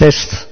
Test.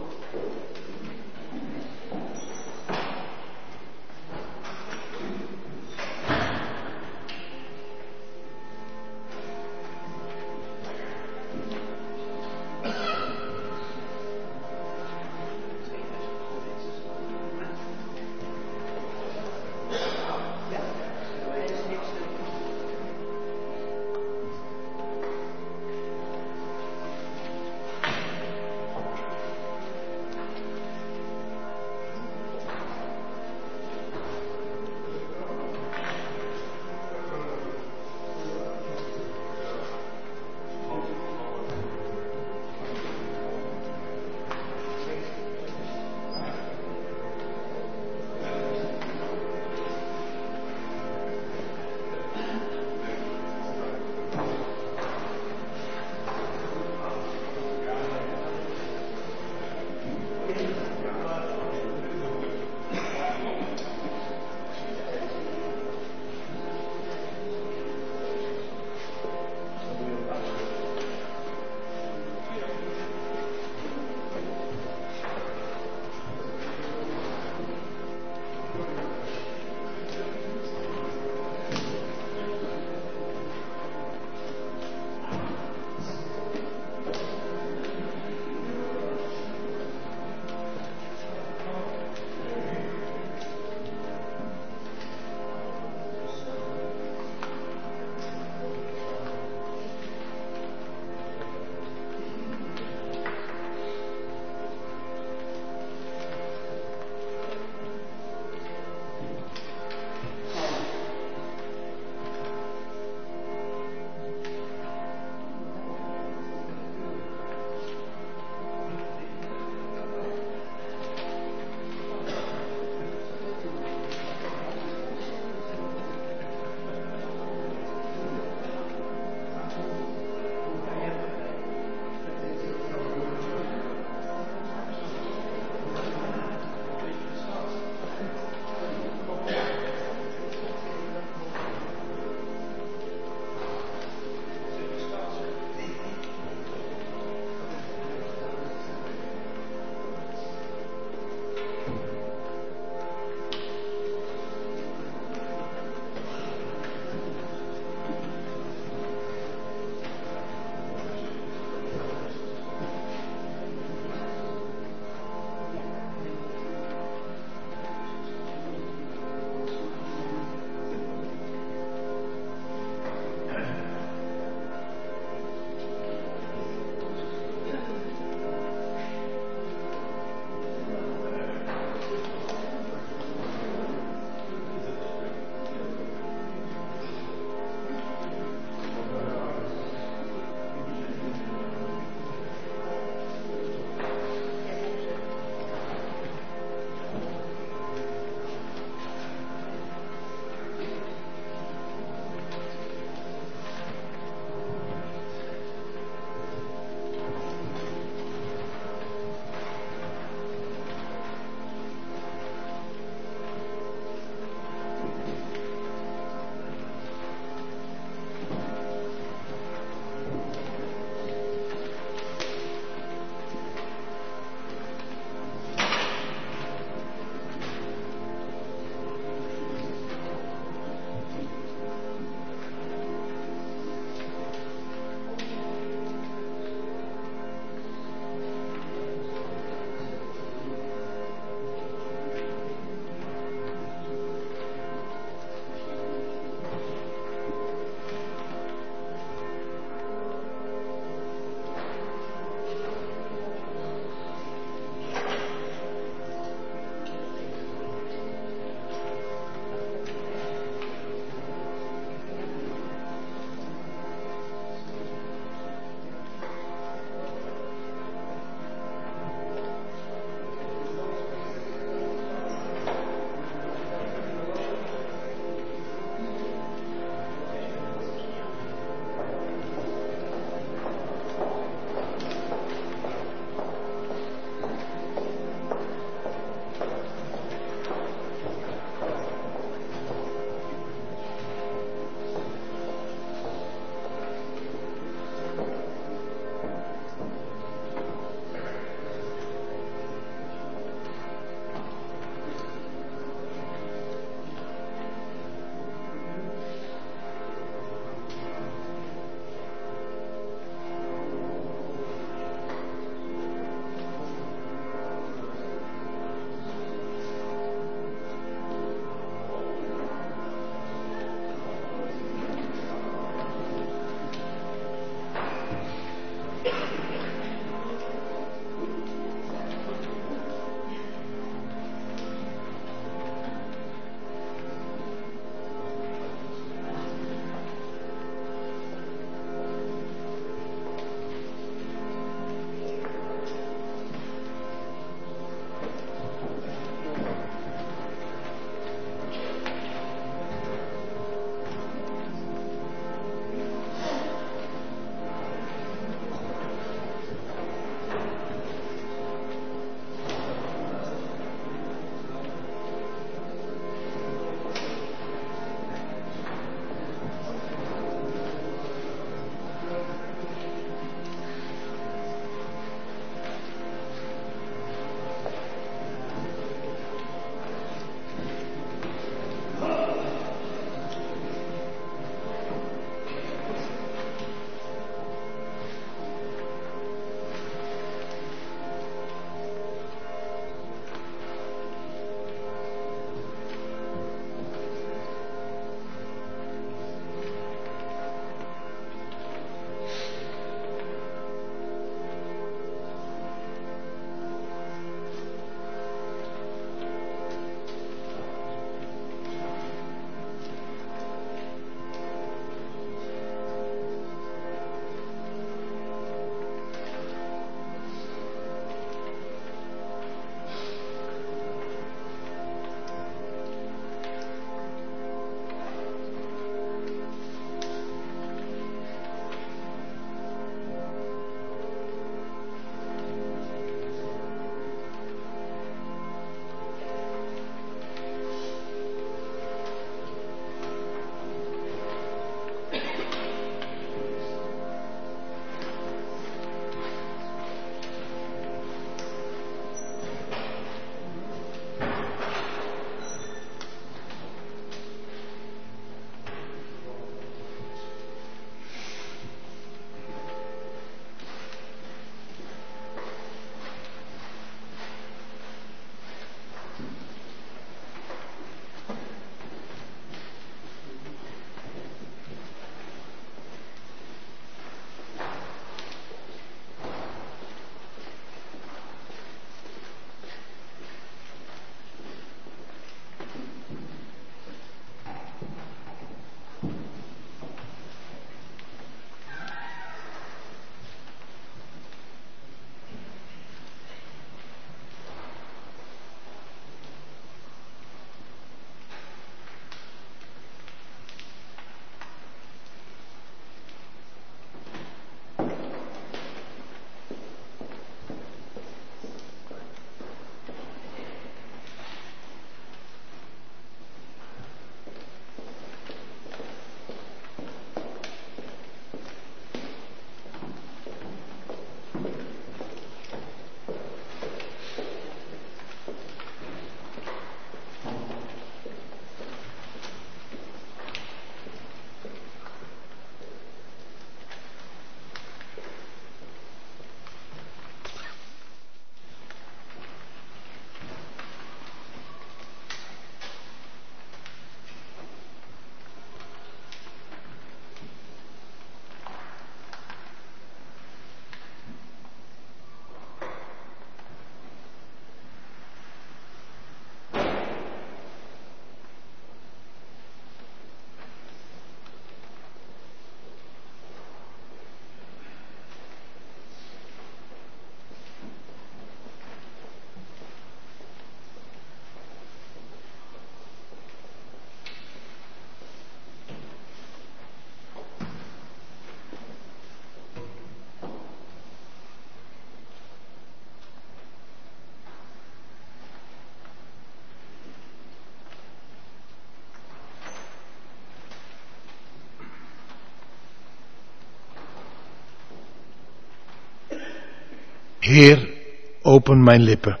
Heer, open mijn lippen.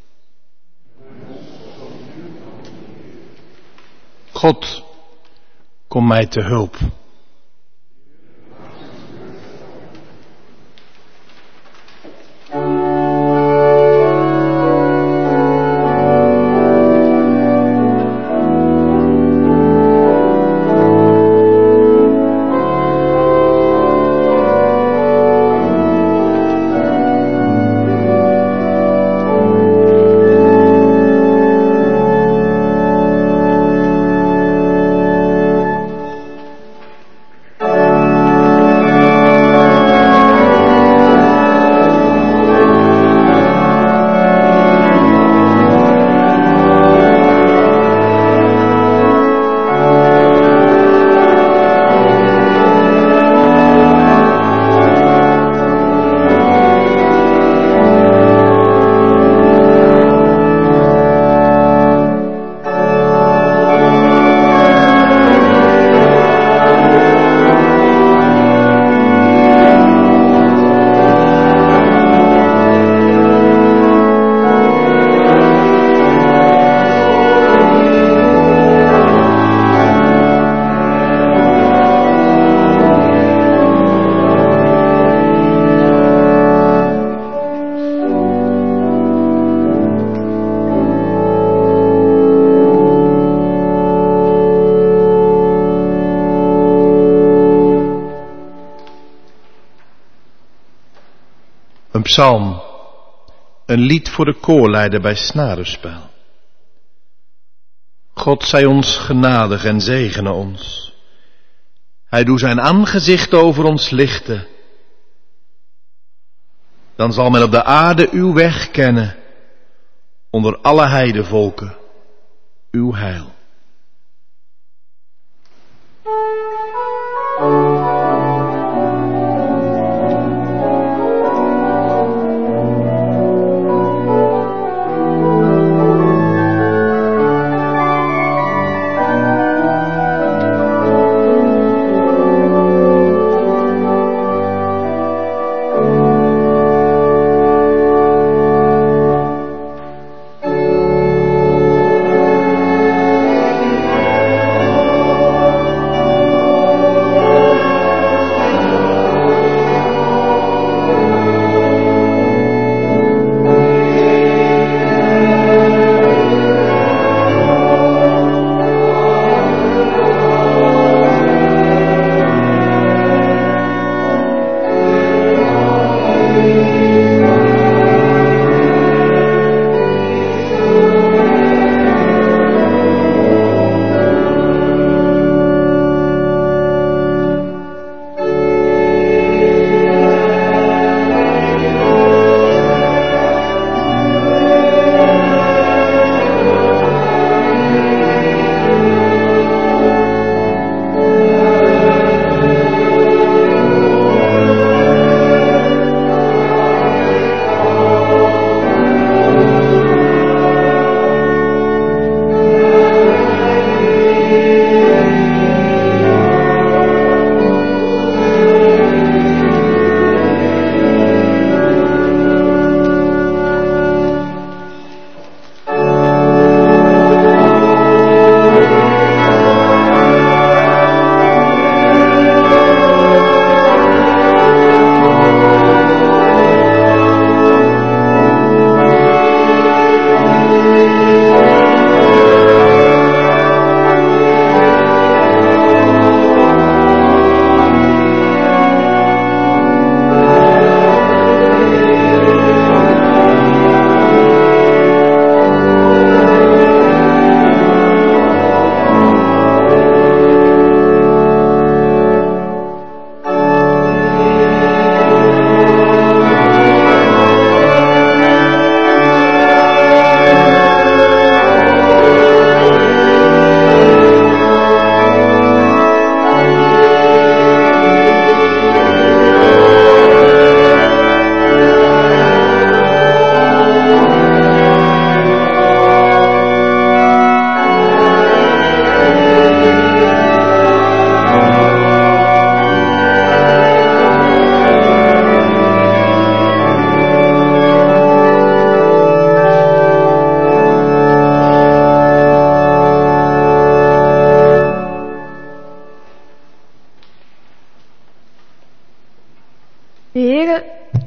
God, kom mij te hulp. Een psalm, een lied voor de koorleider bij snarenspel. God zij ons genadig en zegene ons. Hij doet zijn aangezicht over ons lichten. Dan zal men op de aarde uw weg kennen, onder alle heidevolken uw heil.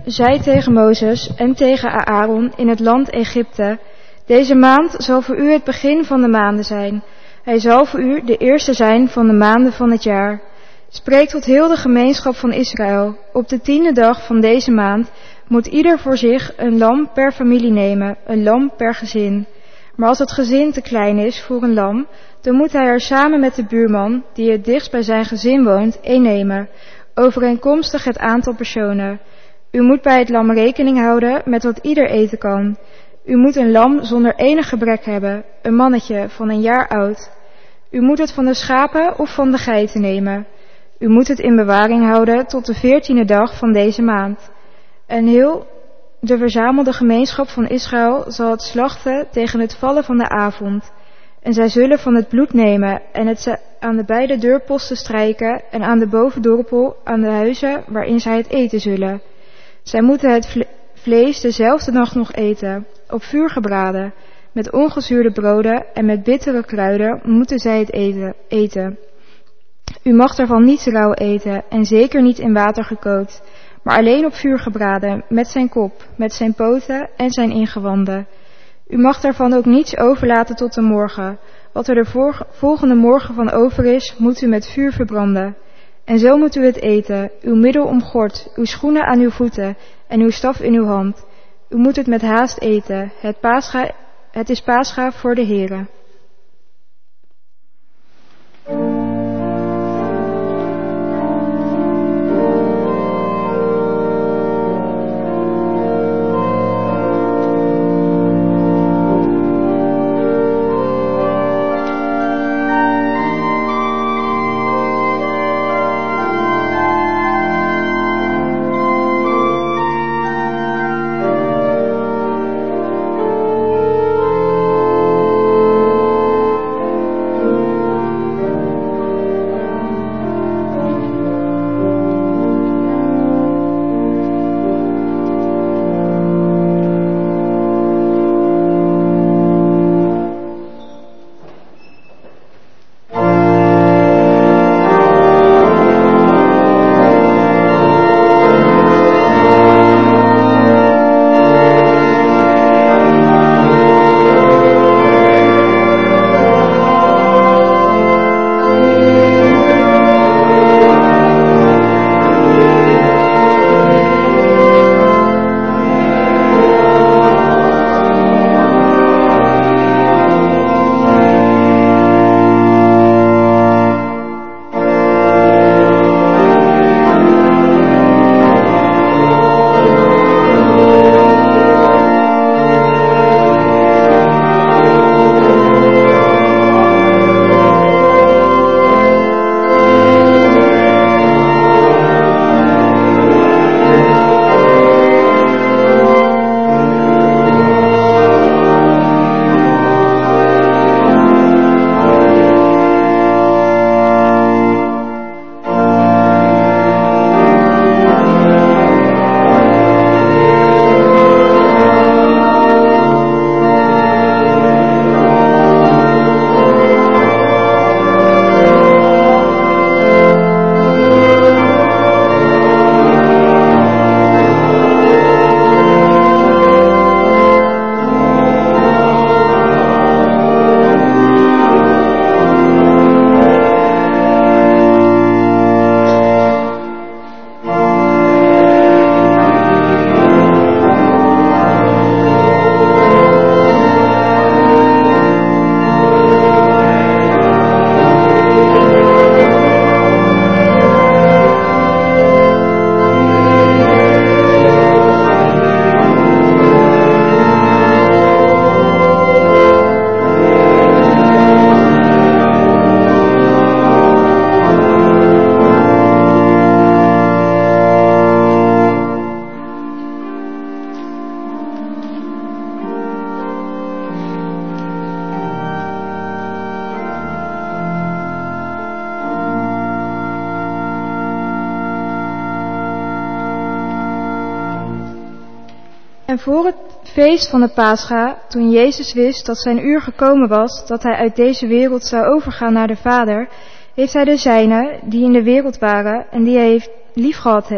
zei tegen Mozes en tegen Aaron in het land Egypte: deze maand zal voor u het begin van de maanden zijn. Hij zal voor u de eerste zijn van de maanden van het jaar. Spreek tot heel de gemeenschap van Israël. Op de 10e dag van deze maand moet ieder voor zich een lam per familie nemen, een lam per gezin. Maar als het gezin te klein is voor een lam, dan moet hij er samen met de buurman, die het dichtst bij zijn gezin woont, één nemen, overeenkomstig het aantal personen. U moet bij het lam rekening houden met wat ieder eten kan. U moet een lam zonder enig gebrek hebben, een mannetje van een jaar oud. U moet het van de schapen of van de geiten nemen. U moet het in bewaring houden tot de 14e dag van deze maand. En heel de verzamelde gemeenschap van Israël zal het slachten tegen het vallen van de avond. En zij zullen van het bloed nemen en het aan de beide deurposten strijken en aan de bovendorpel aan de huizen waarin zij het eten zullen. Zij moeten het vlees dezelfde nacht nog eten, op vuur gebraden. Met ongezuurde broden en met bittere kruiden moeten zij het eten. U mag daarvan niet rauw eten en zeker niet in water gekookt, maar alleen op vuur gebraden, met zijn kop, met zijn poten en zijn ingewanden. U mag daarvan ook niets overlaten tot de morgen. Wat er de volgende morgen van over is, moet u met vuur verbranden. En zo moet u het eten, uw middel omgord, uw schoenen aan uw voeten en uw staf in uw hand. U moet het met haast eten. Het is Pascha voor de Heere. En voor het feest van de Pascha, toen Jezus wist dat zijn uur gekomen was, dat hij uit deze wereld zou overgaan naar de Vader, heeft hij de zijnen, die in de wereld waren en die hij lief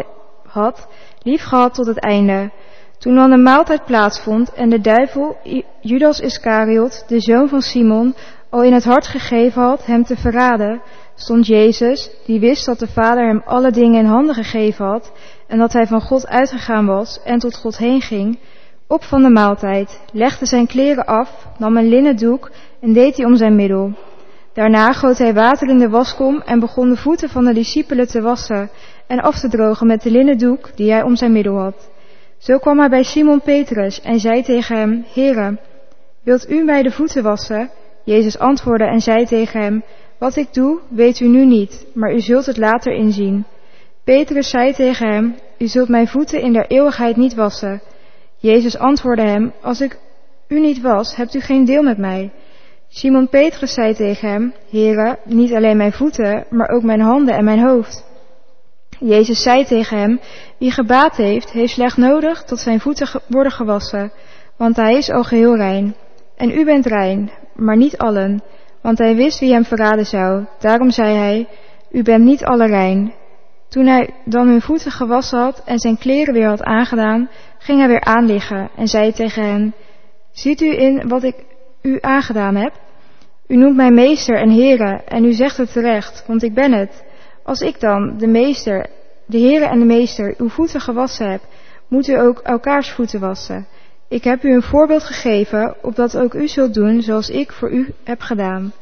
had, liefgehad tot het einde. Toen dan de maaltijd plaatsvond en de duivel Judas Iscariot, de zoon van Simon, al in het hart gegeven had hem te verraden, stond Jezus, die wist dat de Vader hem alle dingen in handen gegeven had en dat hij van God uitgegaan was en tot God heen ging, op van de maaltijd, legde zijn kleren af, nam een linnen doek en deed die om zijn middel. Daarna goot hij water in de waskom en begon de voeten van de discipelen te wassen en af te drogen met de linnen doek die hij om zijn middel had. Zo kwam hij bij Simon Petrus en zei tegen hem, Heere, wilt u mij de voeten wassen? Jezus antwoordde en zei tegen hem, wat ik doe, weet u nu niet, maar u zult het later inzien. Petrus zei tegen hem, u zult mijn voeten in der eeuwigheid niet wassen. Jezus antwoordde hem, als ik u niet was, hebt u geen deel met mij. Simon Petrus zei tegen hem, Heere, niet alleen mijn voeten, maar ook mijn handen en mijn hoofd. Jezus zei tegen hem, wie gebaat heeft, heeft slechts nodig tot zijn voeten worden gewassen, want hij is al geheel rein. En u bent rein, maar niet allen, want hij wist wie hem verraden zou. Daarom zei hij, u bent niet alle rein. Toen hij dan hun voeten gewassen had en zijn kleren weer had aangedaan, ging hij weer aanliggen en zei tegen hen, ziet u in wat ik u aangedaan heb? U noemt mij meester en Heere en u zegt het terecht, want ik ben het. Als ik dan, de meester, de Heere en de meester, uw voeten gewassen heb, moet u ook elkaars voeten wassen. Ik heb u een voorbeeld gegeven, opdat ook u zult doen zoals ik voor u heb gedaan.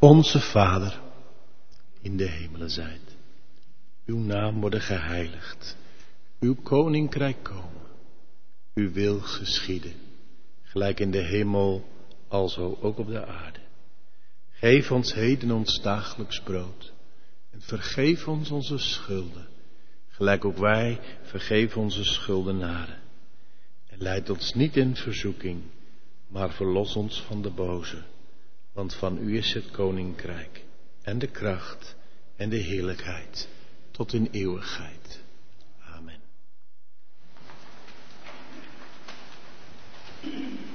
Onze Vader, in de hemelen zijt. Uw naam worden geheiligd. Uw koninkrijk komen. Uw wil geschieden. Gelijk in de hemel, alzo ook op de aarde. Geef ons heden ons dagelijks brood. En vergeef ons onze schulden. Gelijk ook wij vergeven onze schuldenaren. En leid ons niet in verzoeking, maar verlos ons van de boze. Want van u is het koninkrijk en de kracht en de heerlijkheid tot in eeuwigheid. Amen.